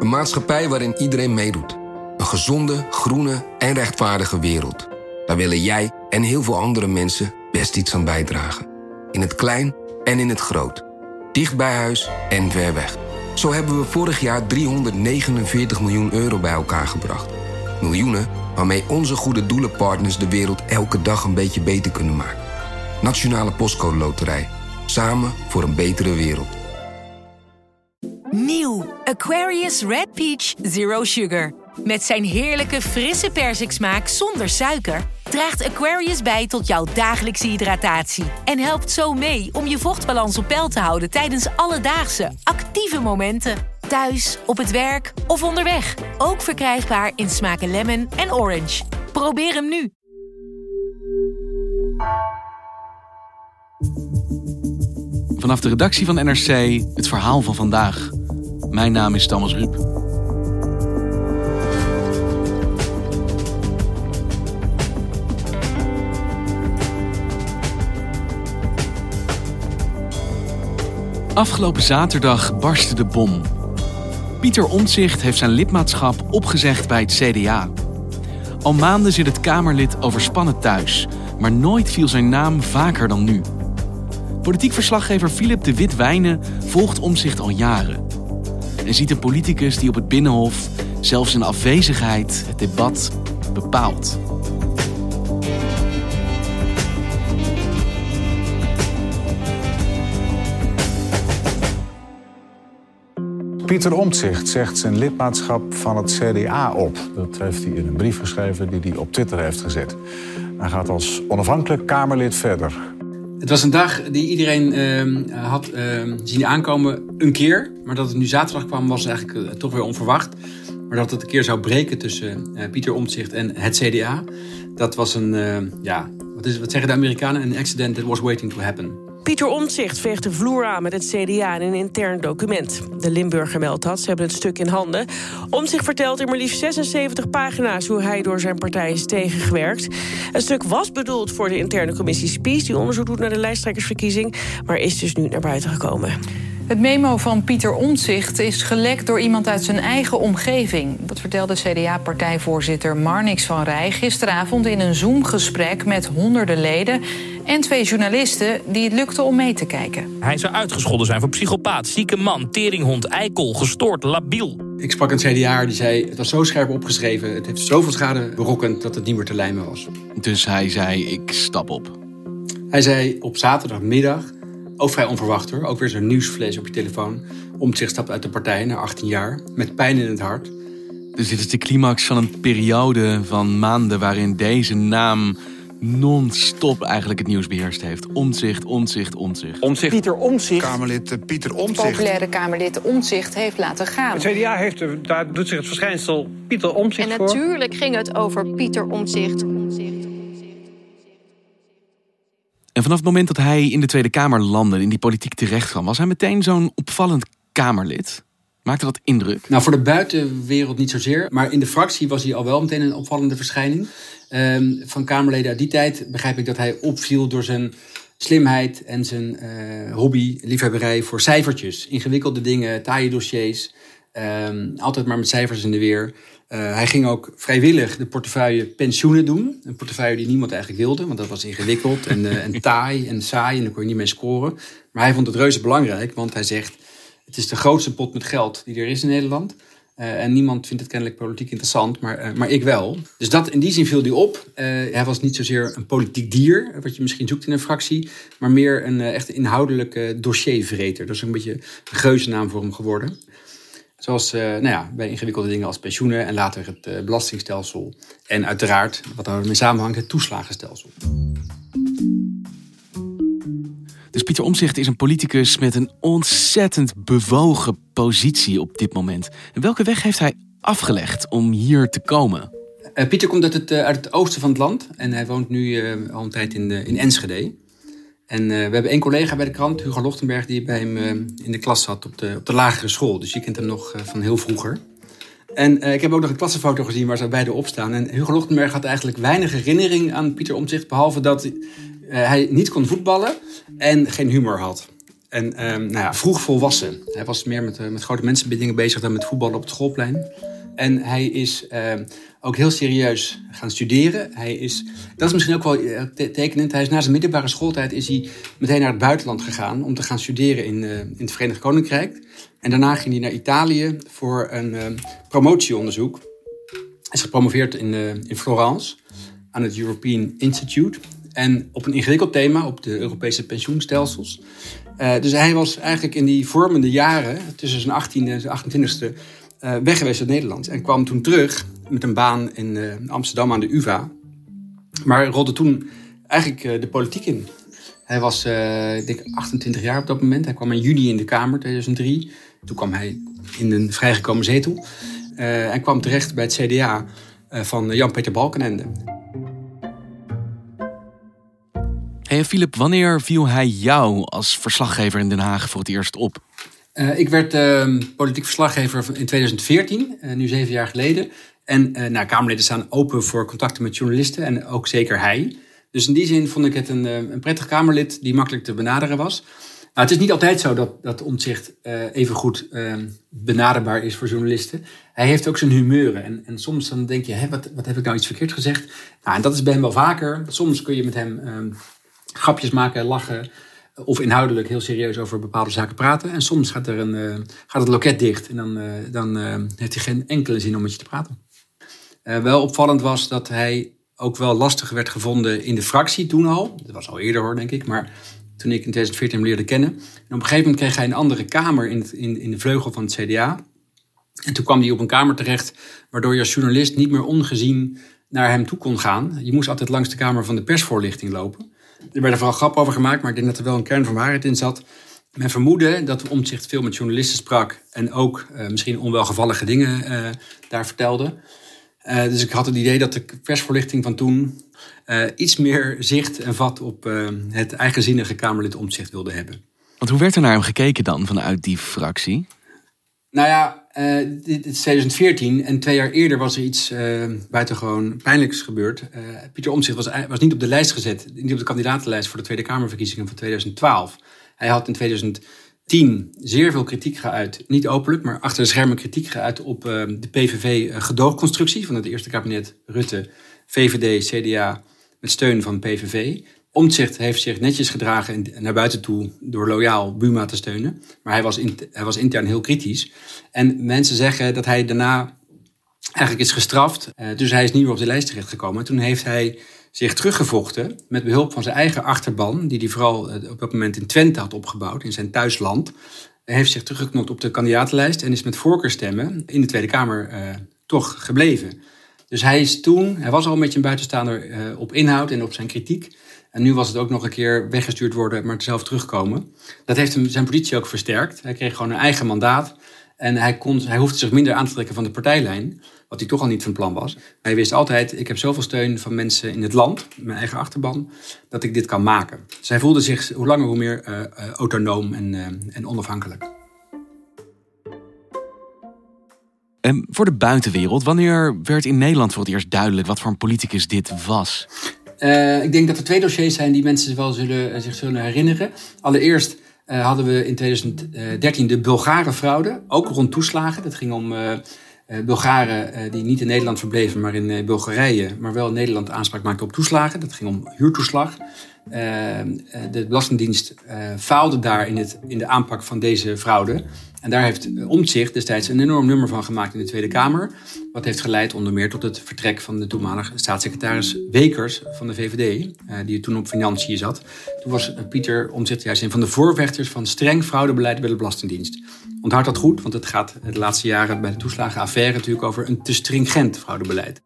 Een maatschappij waarin iedereen meedoet. Een gezonde, groene en rechtvaardige wereld. Daar willen jij en heel veel andere mensen best iets aan bijdragen. In het klein en in het groot. Dicht bij huis en ver weg. Zo hebben we vorig jaar 349 miljoen euro bij elkaar gebracht. Miljoenen waarmee onze goede doelenpartners de wereld elke dag een beetje beter kunnen maken. Nationale Postcode Loterij. Samen voor een betere wereld. Nieuw Aquarius Red Peach Zero Sugar. Met zijn heerlijke frisse persiksmaak zonder suiker draagt Aquarius bij tot jouw dagelijkse hydratatie. En helpt zo mee om je vochtbalans op peil te houden tijdens alledaagse, actieve momenten. Thuis, op het werk of onderweg. Ook verkrijgbaar in smaken lemon en orange. Probeer hem nu. Vanaf de redactie van NRC het verhaal van vandaag. Mijn naam is Thomas Ruip. Afgelopen zaterdag barstte de bom. Pieter Omtzigt heeft zijn lidmaatschap opgezegd bij het CDA. Al maanden zit het Kamerlid overspannen thuis, maar nooit viel zijn naam vaker dan nu. Politiek verslaggever Philip de Wit-Wijnen volgt Omtzigt al jaren. En ziet een politicus die op het Binnenhof, zelfs in afwezigheid, het debat bepaalt. Pieter Omtzigt zegt zijn lidmaatschap van het CDA op. Dat heeft hij in een brief geschreven die hij op Twitter heeft gezet. Hij gaat als onafhankelijk Kamerlid verder. Het was een dag die iedereen had zien aankomen een keer. Maar dat het nu zaterdag kwam was eigenlijk toch weer onverwacht. Maar dat het een keer zou breken tussen Pieter Omtzigt en het CDA. Dat was wat zeggen de Amerikanen? An accident that was waiting to happen. Pieter Omtzigt veegt de vloer aan met het CDA in een intern document. De Limburger meldt dat, ze hebben het stuk in handen. Omtzigt vertelt in maar liefst 76 pagina's hoe hij door zijn partij is tegengewerkt. Het stuk was bedoeld voor de interne commissie Spies, die onderzoek doet naar de lijsttrekkersverkiezing, maar is dus nu naar buiten gekomen. Het memo van Pieter Omtzigt is gelekt door iemand uit zijn eigen omgeving. Dat vertelde CDA-partijvoorzitter Marnix van Rij gisteravond in een Zoom-gesprek met honderden leden en 2 journalisten die het lukte om mee te kijken. Hij zou uitgescholden zijn voor psychopaat, zieke man, teringhond, eikel, gestoord, labiel. Ik sprak een CDA'er die zei, het was zo scherp opgeschreven, het heeft zoveel schade berokkend dat het niet meer te lijmen was. Dus hij zei, ik stap op. Hij zei op zaterdagmiddag, ook vrij onverwacht hoor, ook weer zo'n nieuwsvlees op je telefoon. Omtzigt stapt uit de partij na 18 jaar, met pijn in het hart. Dus dit is de climax van een periode van maanden waarin deze naam non-stop eigenlijk het nieuws beheerst heeft. Omtzigt. Pieter Omtzigt. Kamerlid Pieter Omtzigt. Populaire Kamerlid Omtzigt heeft laten gaan. Het CDA daar doet zich het verschijnsel Pieter Omtzigt en voor. En natuurlijk ging het over Pieter Omtzigt. En vanaf het moment dat hij in de Tweede Kamer landde, in die politiek terecht kwam, was hij meteen zo'n opvallend Kamerlid. Maakte dat indruk? Nou, voor de buitenwereld niet zozeer. Maar in de fractie was hij al wel meteen een opvallende verschijning. Van Kamerleden uit die tijd begrijp ik dat hij opviel door zijn slimheid en zijn hobby, liefhebberij voor cijfertjes. Ingewikkelde dingen, taaie dossiers. Altijd maar met cijfers in de weer. Hij ging ook vrijwillig de portefeuille pensioenen doen. Een portefeuille die niemand eigenlijk wilde, want dat was ingewikkeld en taai en saai en daar kon je niet mee scoren. Maar hij vond het reuze belangrijk, want hij zegt, het is de grootste pot met geld die er is in Nederland. En niemand vindt het kennelijk politiek interessant, maar ik wel. Dus dat in die zin viel hij op. Hij was niet zozeer een politiek dier, wat je misschien zoekt in een fractie, maar meer een echt inhoudelijke dossiervreter. Dat is een beetje een geuzennaam voor hem geworden. Zoals bij ingewikkelde dingen als pensioenen en later het belastingstelsel. En uiteraard, wat daarmee samenhangt, het toeslagenstelsel. Dus Pieter Omtzigt is een politicus met een ontzettend bewogen positie op dit moment. En welke weg heeft hij afgelegd om hier te komen? Pieter komt uit het oosten van het land. En hij woont nu al een tijd in Enschede. En we hebben 1 collega bij de krant, Hugo Lochtenberg, die bij hem in de klas zat op de lagere school. Dus je kent hem nog van heel vroeger. En ik heb ook nog een klassenfoto gezien waar ze beide op staan. En Hugo Lochtenberg had eigenlijk weinig herinnering aan Pieter Omtzigt, behalve dat hij niet kon voetballen en geen humor had. En vroeg volwassen. Hij was meer met grote mensenbindingen bezig dan met voetballen op het schoolplein. En hij is ook heel serieus gaan studeren. Dat is misschien ook wel tekenend. Hij is na zijn middelbare schooltijd is hij meteen naar het buitenland gegaan om te gaan studeren in het Verenigd Koninkrijk. En daarna ging hij naar Italië voor een promotieonderzoek. Hij is gepromoveerd in Florence aan het European Institute. En op een ingewikkeld thema, op de Europese pensioenstelsels. Dus hij was eigenlijk in die vormende jaren, tussen zijn 18e en zijn 28e, weg geweest uit Nederland. En kwam toen terug met een baan in Amsterdam aan de UvA. Maar rolde toen eigenlijk de politiek in. Hij was, ik denk, 28 jaar op dat moment. Hij kwam in juni in de Kamer, 2003. Toen kwam hij in een vrijgekomen zetel. En kwam terecht bij het CDA van Jan-Peter Balkenende. Hey Philip, wanneer viel hij jou als verslaggever in Den Haag voor het eerst op? Ik werd politiek verslaggever in 2014, nu 7 jaar geleden. En Kamerleden staan open voor contacten met journalisten en ook zeker hij. Dus in die zin vond ik het een prettig Kamerlid die makkelijk te benaderen was. Nou, het is niet altijd zo dat Omtzigt even goed benaderbaar is voor journalisten. Hij heeft ook zijn humeuren. En soms dan denk je, wat heb ik nou iets verkeerd gezegd? Nou, en dat is bij hem wel vaker. Soms kun je met hem grapjes maken, lachen of inhoudelijk heel serieus over bepaalde zaken praten. En soms gaat het loket dicht en dan heeft hij geen enkele zin om met je te praten. Wel opvallend was dat hij ook wel lastig werd gevonden in de fractie toen al. Dat was al eerder hoor, denk ik, maar toen ik in 2014 hem leerde kennen. En op een gegeven moment kreeg hij een andere kamer in de vleugel van het CDA. En toen kwam hij op een kamer terecht waardoor je als journalist niet meer ongezien naar hem toe kon gaan. Je moest altijd langs de kamer van de persvoorlichting lopen. Er werden vooral grappen over gemaakt, maar ik denk dat er wel een kern van waarheid in zat. Men vermoedde dat Omtzigt veel met journalisten sprak en ook misschien onwelgevallige dingen daar vertelde. Dus ik had het idee dat de persvoorlichting van toen iets meer zicht en vat op het eigenzinnige Kamerlid Omtzigt wilde hebben. Want hoe werd er naar hem gekeken dan vanuit die fractie? Nou ja, dit is 2014 en 2 jaar eerder was er iets buitengewoon pijnlijks gebeurd. Pieter Omtzigt was niet op de lijst gezet, niet op de kandidatenlijst voor de Tweede Kamerverkiezingen van 2012. Hij had in 2010 zeer veel kritiek geuit, niet openlijk, maar achter de schermen kritiek geuit op de PVV-gedoogconstructie van het eerste kabinet Rutte, VVD, CDA met steun van PVV. Omtzigt heeft zich netjes gedragen naar buiten toe door loyaal Buma te steunen. Maar hij was intern heel kritisch. En mensen zeggen dat hij daarna eigenlijk is gestraft. Dus hij is niet meer op de lijst terechtgekomen. Toen heeft hij zich teruggevochten met behulp van zijn eigen achterban, die hij vooral op dat moment in Twente had opgebouwd, in zijn thuisland. Hij heeft zich teruggeknopt op de kandidatenlijst en is met voorkeurstemmen in de Tweede Kamer toch gebleven. Dus hij was al een beetje een buitenstaander op inhoud en op zijn kritiek. En nu was het ook nog een keer weggestuurd worden, maar zelf terugkomen. Dat heeft hem zijn positie ook versterkt. Hij kreeg gewoon een eigen mandaat. En hij hoefde zich minder aan te trekken van de partijlijn, wat hij toch al niet van plan was. Hij wist altijd, ik heb zoveel steun van mensen in het land, mijn eigen achterban, dat ik dit kan maken. Dus hij voelde zich hoe langer hoe meer autonoom en onafhankelijk. En voor de buitenwereld, wanneer werd in Nederland voor het eerst duidelijk wat voor een politicus dit was? Ik denk dat er 2 dossiers zijn die mensen wel zich zullen herinneren. Allereerst hadden we in 2013 de Bulgarenfraude, ook rond toeslagen. Dat ging om Bulgaren die niet in Nederland verbleven, maar in Bulgarije, maar wel in Nederland aanspraak maakten op toeslagen. Dat ging om huurtoeslag. De Belastingdienst faalde daar in de aanpak van deze fraude. En daar heeft Omtzigt destijds een enorm nummer van gemaakt in de Tweede Kamer. Wat heeft geleid onder meer tot het vertrek van de toenmalige staatssecretaris Wekers van de VVD. Die toen op financiën zat. Toen was Pieter Omtzigt juist een van de voorvechters van streng fraudebeleid bij de Belastingdienst. Onthoud dat goed, want het gaat de laatste jaren bij de toeslagenaffaire natuurlijk over een te stringent fraudebeleid.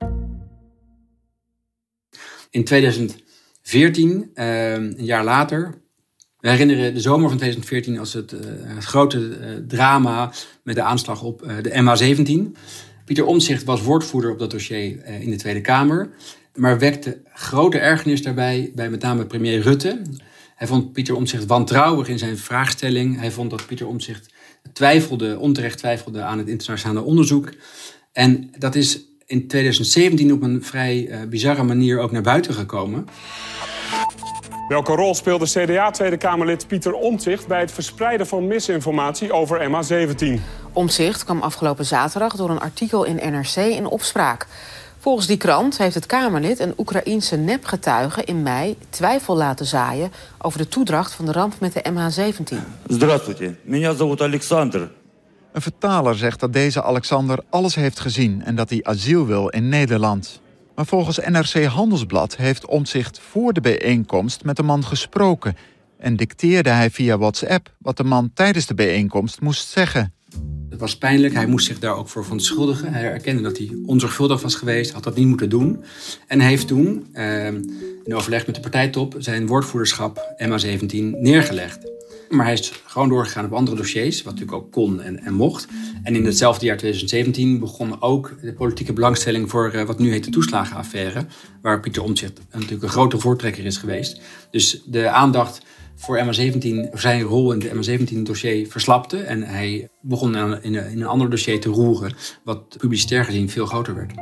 In 2014, een jaar later, we herinneren de zomer van 2014 als het grote drama met de aanslag op de MH17. Pieter Omtzigt was woordvoerder op dat dossier in de Tweede Kamer, maar wekte grote ergernis daarbij bij met name premier Rutte. Hij vond Pieter Omtzigt wantrouwig in zijn vraagstelling. Hij vond dat Pieter Omtzigt onterecht twijfelde aan het internationale onderzoek. En dat is in 2017 op een vrij bizarre manier ook naar buiten gekomen. Welke rol speelde CDA-Tweede Kamerlid Pieter Omtzigt bij het verspreiden van misinformatie over MH17? Omtzigt kwam afgelopen zaterdag door een artikel in NRC in opspraak. Volgens die krant heeft het Kamerlid een Oekraïense nepgetuige in mei twijfel laten zaaien over de toedracht van de ramp met de MH17. Здравствуйте, меня зовут Alexander. Een vertaler zegt dat deze Alexander alles heeft gezien en dat hij asiel wil in Nederland. Maar volgens NRC Handelsblad heeft Omtzigt voor de bijeenkomst met de man gesproken en dicteerde hij via WhatsApp wat de man tijdens de bijeenkomst moest zeggen. Het was pijnlijk, hij moest zich daar ook voor verontschuldigen. Hij erkende dat hij onzorgvuldig was geweest, had dat niet moeten doen. En hij heeft toen, in overleg met de partijtop, zijn woordvoerderschap MH17 neergelegd. Maar hij is gewoon doorgegaan op andere dossiers, wat natuurlijk ook kon en mocht. En in hetzelfde jaar 2017 begon ook de politieke belangstelling voor wat nu heet de toeslagenaffaire, waar Pieter Omtzigt natuurlijk een grote voortrekker is geweest. Dus de aandacht voor MH17, zijn rol in de MH17-dossier verslapte. En hij begon in een ander dossier te roeren, wat publicitair gezien veel groter werd.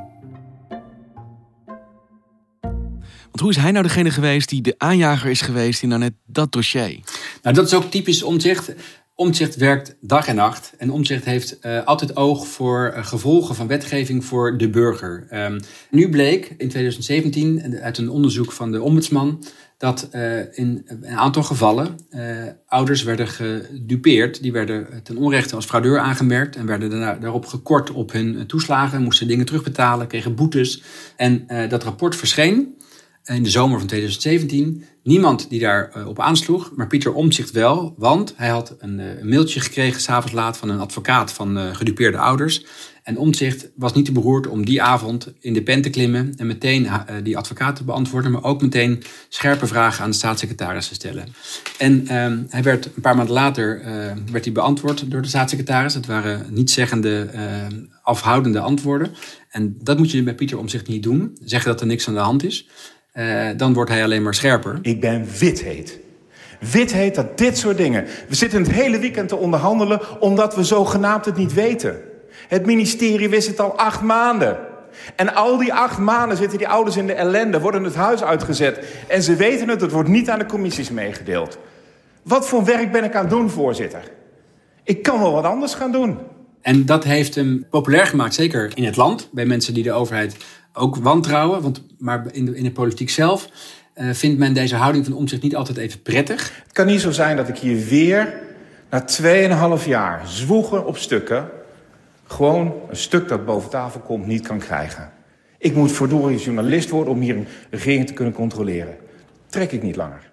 Want hoe is hij nou degene geweest die de aanjager is geweest in nou net dat dossier? Nou, dat is ook typisch Omtzigt. Omtzigt werkt dag en nacht. En Omtzigt heeft altijd oog voor gevolgen van wetgeving voor de burger. Nu bleek in 2017 uit een onderzoek van de ombudsman dat in een aantal gevallen ouders werden gedupeerd. Die werden ten onrechte als fraudeur aangemerkt en werden daarop gekort op hun toeslagen, moesten dingen terugbetalen, kregen boetes. En dat rapport verscheen in de zomer van 2017. Niemand die daarop aansloeg, maar Pieter Omtzigt wel. Want hij had een mailtje gekregen 's avonds laat van een advocaat van gedupeerde ouders. En Omtzigt was niet te beroerd om die avond in de pen te klimmen en meteen die advocaat te beantwoorden, maar ook meteen scherpe vragen aan de staatssecretaris te stellen. En hij werd een paar maanden later werd hij beantwoord door de staatssecretaris. Het waren nietszeggende, afhoudende antwoorden. En dat moet je bij Pieter Omtzigt niet doen. Zeggen dat er niks aan de hand is. Dan wordt hij alleen maar scherper. Ik ben witheet. Witheet dat dit soort dingen. We zitten het hele weekend te onderhandelen omdat we zogenaamd het niet weten. Het ministerie wist het al 8 maanden. En al die 8 maanden zitten die ouders in de ellende, worden het huis uitgezet. En ze weten het wordt niet aan de commissies meegedeeld. Wat voor werk ben ik aan het doen, voorzitter? Ik kan wel wat anders gaan doen. En dat heeft hem populair gemaakt, zeker in het land. Bij mensen die de overheid ook wantrouwen. Maar in de politiek zelf vindt men deze houding van Omtzigt niet altijd even prettig. Het kan niet zo zijn dat ik hier weer na 2,5 jaar zwoegen op stukken gewoon een stuk dat boven tafel komt niet kan krijgen. Ik moet verdorie journalist worden om hier een regering te kunnen controleren. Trek ik niet langer.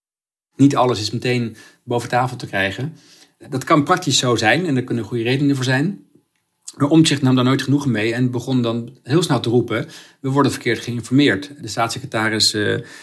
Niet alles is meteen boven tafel te krijgen. Dat kan praktisch zo zijn en er kunnen goede redenen voor zijn. Maar Omtzigt nam daar nooit genoegen mee en begon dan heel snel te roepen: we worden verkeerd geïnformeerd. De staatssecretaris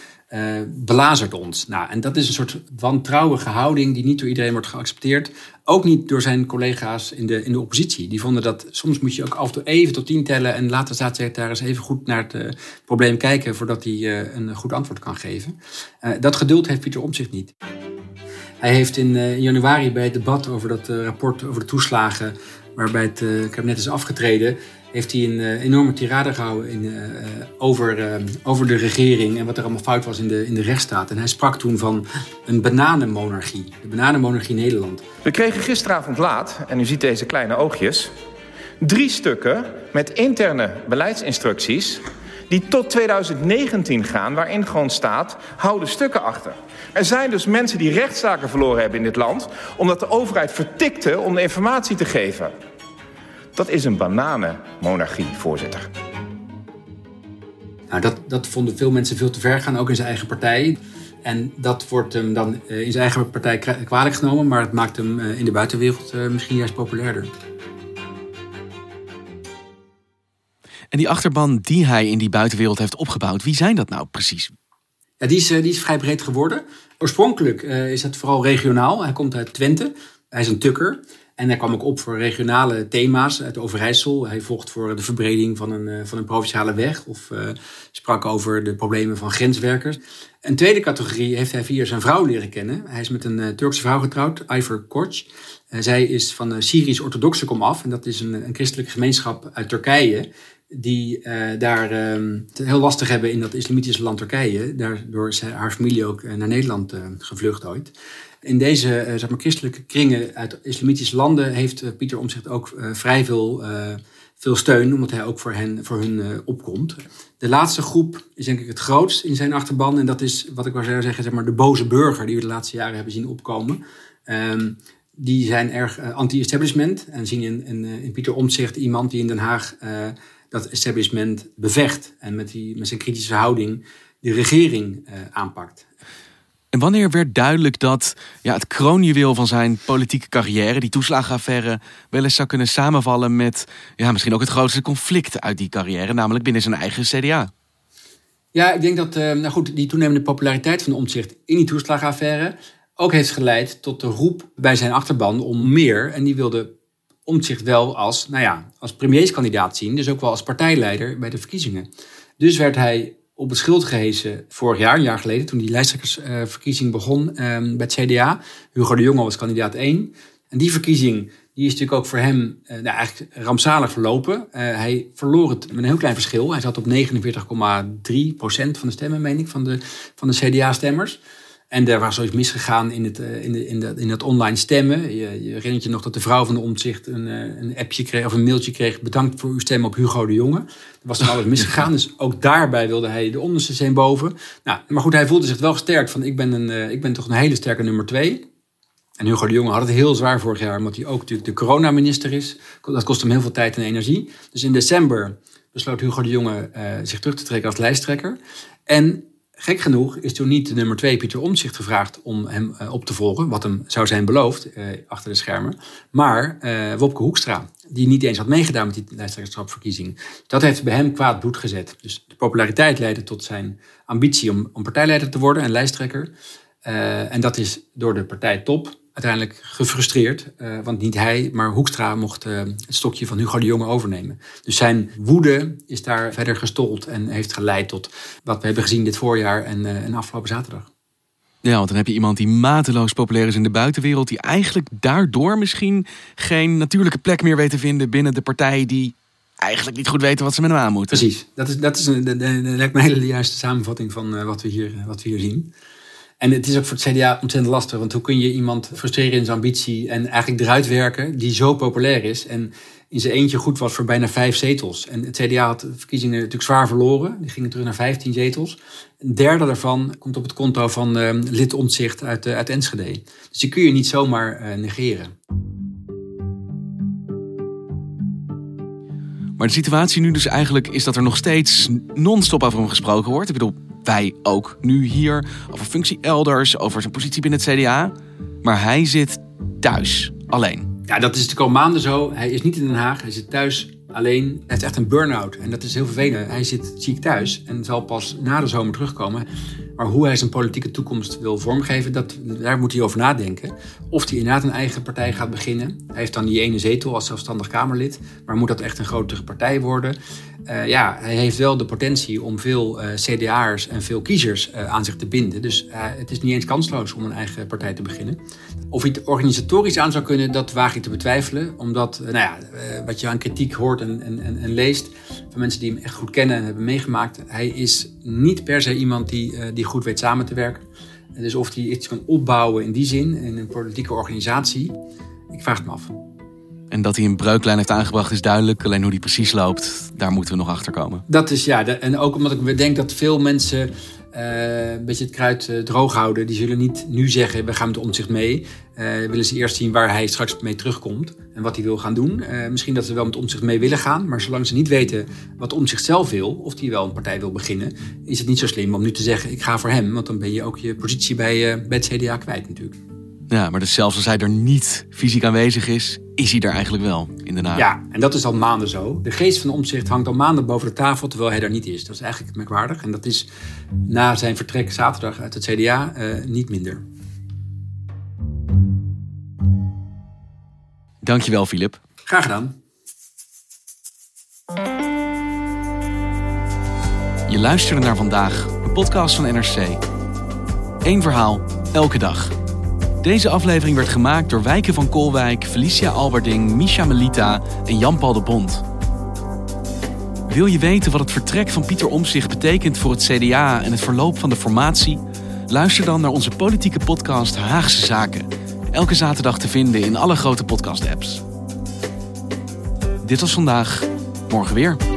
belazert ons. Nou, en dat is een soort wantrouwige houding die niet door iedereen wordt geaccepteerd. Ook niet door zijn collega's in de oppositie. Die vonden dat soms moet je ook af en toe even tot 10 tellen en laat de staatssecretaris even goed naar het probleem kijken voordat hij een goed antwoord kan geven. Dat geduld heeft Pieter Omtzigt niet. Hij heeft in januari bij het debat over dat rapport over de toeslagen, waarbij het kabinet is afgetreden, heeft hij een enorme tirade gehouden over de regering en wat er allemaal fout was in de rechtsstaat. En hij sprak toen van een bananenmonarchie, de bananenmonarchie Nederland. We kregen gisteravond laat, en u ziet deze kleine oogjes, 3 stukken met interne beleidsinstructies die tot 2019 gaan, waarin gewoon staat, hou de stukken achter. Er zijn dus mensen die rechtszaken verloren hebben in dit land, omdat de overheid vertikte om de informatie te geven. Dat is een bananenmonarchie, voorzitter. Nou, dat vonden veel mensen veel te ver gaan, ook in zijn eigen partij. En dat wordt hem dan in zijn eigen partij kwalijk genomen, maar het maakt hem in de buitenwereld misschien juist populairder. En die achterban die hij in die buitenwereld heeft opgebouwd, wie zijn dat nou precies? Ja, die is vrij breed geworden. Oorspronkelijk is het vooral regionaal. Hij komt uit Twente. Hij is een tukker. En hij kwam ook op voor regionale thema's uit Overijssel. Hij vocht voor de verbreding van een provinciale weg. Of sprak over de problemen van grenswerkers. Een tweede categorie heeft hij via zijn vrouw leren kennen. Hij is met een Turkse vrouw getrouwd, Ayfer Koç. Zij is van Syrisch-orthodoxe komaf. En dat is een christelijke gemeenschap uit Turkije die daar het heel lastig hebben in dat islamitische land Turkije. Daardoor is haar familie ook naar Nederland gevlucht ooit. In deze christelijke kringen uit islamitische landen heeft Pieter Omtzigt ook vrij veel steun, omdat hij ook voor hun opkomt. De laatste groep is denk ik het grootst in zijn achterban. En dat is, wat ik zou zeggen, de boze burger die we de laatste jaren hebben zien opkomen. Die zijn erg anti-establishment en zien in Pieter Omtzigt iemand die in Den Haag dat establishment bevecht. En met zijn kritische houding de regering aanpakt. En wanneer werd duidelijk dat het kroonjuweel van zijn politieke carrière, die toeslagenaffaire, wel eens zou kunnen samenvallen met misschien ook het grootste conflict uit die carrière, namelijk binnen zijn eigen CDA? Ja, ik denk dat die toenemende populariteit van Omtzigt in die toeslagenaffaire ook heeft geleid tot de roep bij zijn achterban om meer. En die wilde Omtzigt wel als premierskandidaat zien, dus ook wel als partijleider bij de verkiezingen. Dus werd hij op het schild gehesen vorig jaar, een jaar geleden, toen die lijsttrekkersverkiezing begon bij het CDA. Hugo de Jonge was kandidaat 1. En die verkiezing die is natuurlijk ook voor hem eigenlijk rampzalig verlopen. Hij verloor het met een heel klein verschil. Hij zat op 49,3% van de stemmen, meen ik, van de CDA-stemmers. En er was zoiets misgegaan in het online stemmen. Je herinnert je nog dat de vrouw van de Omtzigt een appje kreeg of een mailtje kreeg. Bedankt voor uw stem op Hugo de Jonge. Er was dan alles misgegaan. Dus ook daarbij wilde hij de onderste steen boven. Nou, maar goed, hij voelde zich wel gesterkt van ik ben toch een hele sterke nummer 2. En Hugo de Jonge had het heel zwaar vorig jaar, omdat hij ook natuurlijk de coronaminister is. Dat kost hem heel veel tijd en energie. Dus in december besloot Hugo de Jonge zich terug te trekken als lijsttrekker. En gek genoeg is toen niet de nummer 2 Pieter Omtzigt gevraagd om hem op te volgen, wat hem zou zijn beloofd achter de schermen, maar Wopke Hoekstra, die niet eens had meegedaan met die lijsttrekkerschapsverkiezing. Dat heeft bij hem kwaad bloed gezet. Dus de populariteit leidde tot zijn ambitie om partijleider te worden en lijsttrekker. En dat is door de partijtop uiteindelijk gefrustreerd. Want niet hij, maar Hoekstra mocht het stokje van Hugo de Jonge overnemen. Dus zijn woede is daar verder gestold en heeft geleid tot wat we hebben gezien dit voorjaar en afgelopen zaterdag. Ja, want dan heb je iemand die mateloos populair is in de buitenwereld, die eigenlijk daardoor misschien geen natuurlijke plek meer weet te vinden binnen de partij die eigenlijk niet goed weten wat ze met hem aan moeten. Precies. Dat lijkt me een hele juiste samenvatting van wat we hier zien. En het is ook voor het CDA ontzettend lastig. Want hoe kun je iemand frustreren in zijn ambitie en eigenlijk eruit werken die zo populair is en in zijn eentje goed was voor bijna 5 zetels. En het CDA had de verkiezingen natuurlijk zwaar verloren. Die gingen terug naar 15 zetels. Een derde daarvan komt op het konto van lid Omtzigt uit Enschede. Dus die kun je niet zomaar negeren. Maar de situatie nu dus eigenlijk is dat er nog steeds non-stop over hem gesproken wordt. Ik bedoel, wij ook nu hier, over functie elders, over zijn positie binnen het CDA. Maar hij zit thuis, alleen. Ja, dat is natuurlijk al maanden zo. Hij is niet in Den Haag, hij zit thuis alleen. Hij heeft echt een burn-out en dat is heel vervelend. Hij zit ziek thuis en zal pas na de zomer terugkomen. Maar hoe hij zijn politieke toekomst wil vormgeven, daar moet hij over nadenken. Of hij inderdaad een eigen partij gaat beginnen. Hij heeft dan die ene zetel als zelfstandig Kamerlid. Maar moet dat echt een grotere partij worden? Hij heeft wel de potentie om veel CDA'ers en veel kiezers aan zich te binden. Dus het is niet eens kansloos om een eigen partij te beginnen. Of hij het organisatorisch aan zou kunnen, dat waag ik te betwijfelen. Omdat, wat je aan kritiek hoort en leest van mensen die hem echt goed kennen en hebben meegemaakt. Hij is niet per se iemand die goed weet samen te werken. Dus of hij iets kan opbouwen in die zin, in een politieke organisatie, ik vraag het me af. En dat hij een breuklijn heeft aangebracht is duidelijk. Alleen hoe die precies loopt, daar moeten we nog achter komen. Dat is en ook omdat ik denk dat veel mensen een beetje het kruid droog houden. Die zullen niet nu zeggen, we gaan met Omtzigt mee. Willen ze eerst zien waar hij straks mee terugkomt en wat hij wil gaan doen. Misschien dat ze wel met Omtzigt mee willen gaan. Maar zolang ze niet weten wat Omtzigt zelf wil, of hij wel een partij wil beginnen, is het niet zo slim om nu te zeggen, ik ga voor hem. Want dan ben je ook je positie bij het CDA kwijt natuurlijk. Ja, maar dus zelfs als hij er niet fysiek aanwezig is hij er eigenlijk wel in Den Haag. Ja, en dat is al maanden zo. De geest van Omtzigt hangt al maanden boven de tafel, terwijl hij er niet is. Dat is eigenlijk merkwaardig. En dat is na zijn vertrek zaterdag uit het CDA niet minder. Dankjewel, Filip. Graag gedaan. Je luisterde naar Vandaag, een podcast van NRC. Eén verhaal, elke dag. Deze aflevering werd gemaakt door Wijken van Kolwijk, Felicia Alberding, Misha Melita en Jan-Paul de Bond. Wil je weten wat het vertrek van Pieter Omtzigt betekent voor het CDA en het verloop van de formatie? Luister dan naar onze politieke podcast Haagse Zaken. Elke zaterdag te vinden in alle grote podcast-apps. Dit was vandaag, morgen weer.